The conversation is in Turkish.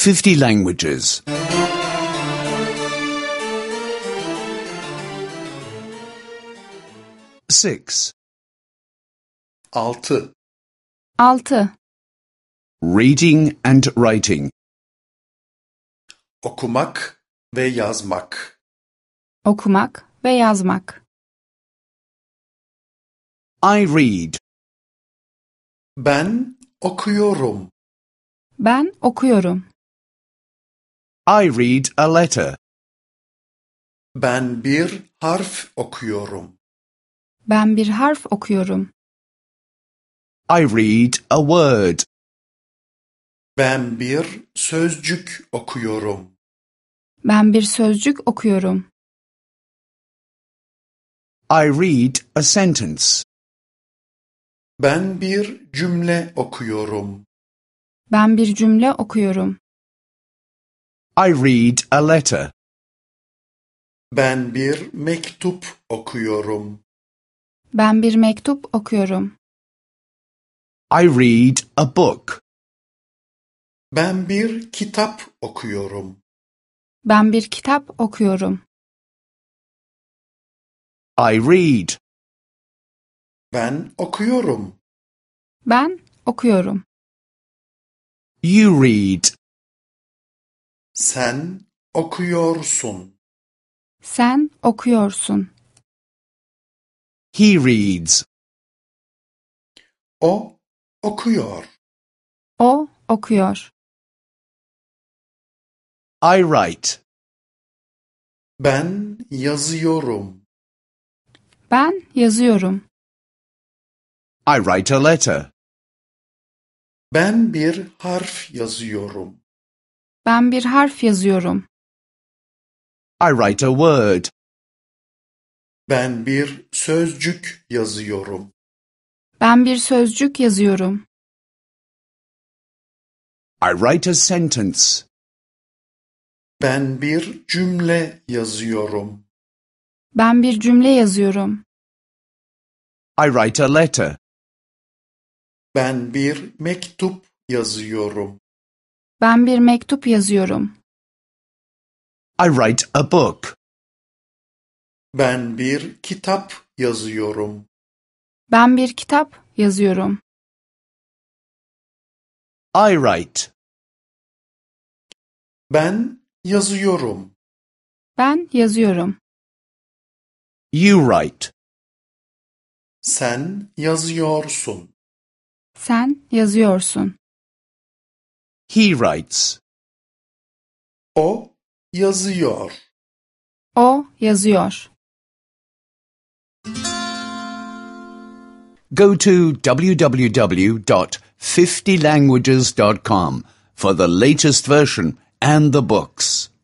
50 languages. 6. 6. 6. Reading and writing. Okumak ve yazmak. Okumak ve yazmak. I read. Ben okuyorum. Ben okuyorum. I read a letter. Ben bir harf okuyorum. Ben bir harf okuyorum. I read a word. Ben bir sözcük okuyorum. Ben bir sözcük okuyorum. I read a sentence. Ben bir cümle okuyorum. Ben bir cümle okuyorum. I read a letter. Ben bir mektup okuyorum. Ben bir mektup okuyorum. I read a book. Ben bir kitap okuyorum. Ben bir kitap okuyorum. I read. Ben okuyorum. Ben okuyorum. You read. Sen okuyorsun. Sen okuyorsun. He reads. O okuyor. O okuyor. I write. Ben yazıyorum. Ben yazıyorum. I write a letter. Ben bir harf yazıyorum. Ben bir harf yazıyorum. I write a word. Ben bir sözcük yazıyorum. Ben bir sözcük yazıyorum. I write a sentence. Ben bir cümle yazıyorum. Ben bir cümle yazıyorum. I write a letter. Ben bir mektup yazıyorum. Ben bir mektup yazıyorum. I write a book. Ben bir kitap yazıyorum. Ben bir kitap yazıyorum. I write. Ben yazıyorum. Ben yazıyorum. You write. Sen yazıyorsun. Sen yazıyorsun. He writes. O yazıyor. O yazıyor. Go to www.50languages.com for the latest version and the books.